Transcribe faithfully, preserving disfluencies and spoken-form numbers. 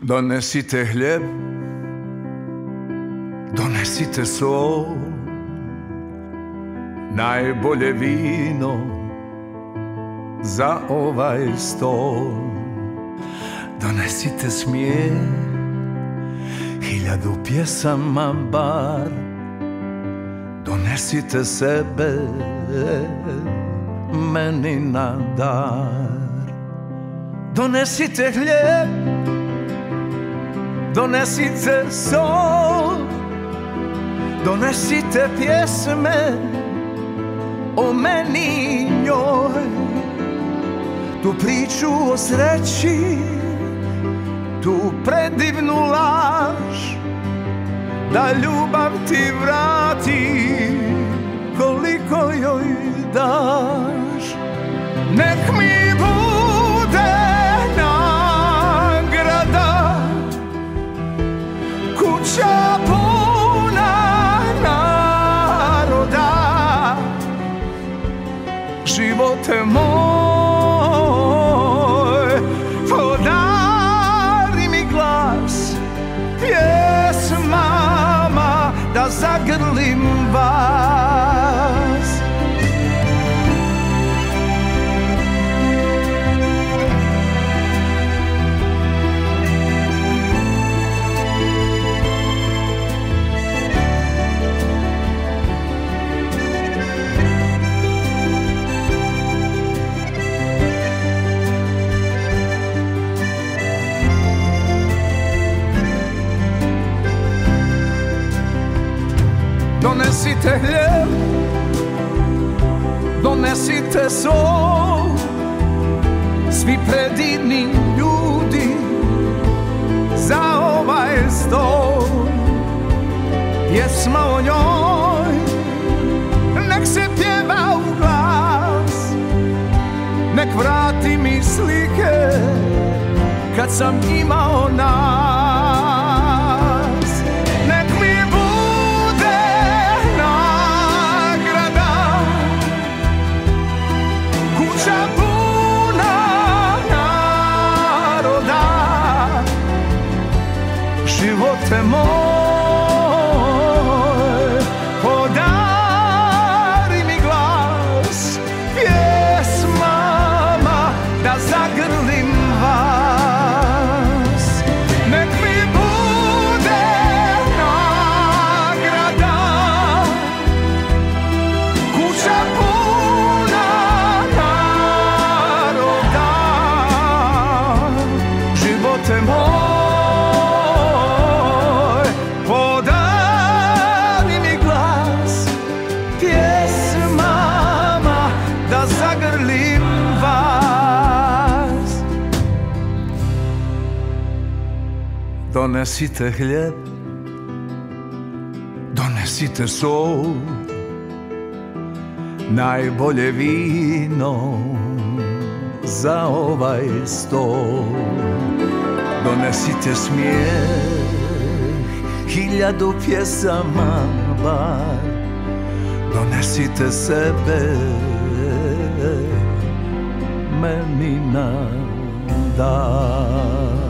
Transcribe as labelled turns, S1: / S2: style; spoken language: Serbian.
S1: Donesite hljeb, donesite sol, najbolje vino za ovaj stol. Donesite smijeh, hiljadu pjesama bar, donesite sebe meni na dar. Donesite hljeb, donesite sol, donesite pjesme o meni i njoj, tu priču o sreći, tu predivnu laž, da ljubav ti vrati koliko joj daš. Nek mi bude nagrada kuća puna naroda, živote moj, podari mi glas pjesmama da zagrlim vas. Donesite hljeb, donesite sol, svi predivni ljudi za ovaj stol. Pjesma o njoj nek se pjeva u glas, nek vrati mi slike kad sam imao nas. Nek mi živote moj, podari mi glas pjesmama da zagrlim vas. Nek mi bude nagrada kuća puna naroda, živote moj, zagrlim vas. Donesite hljeb, donesite sol, najbolje vino za ovaj stol. Donesite smijeh, hiljadu pjesama bar, donesite sebe meni na dar.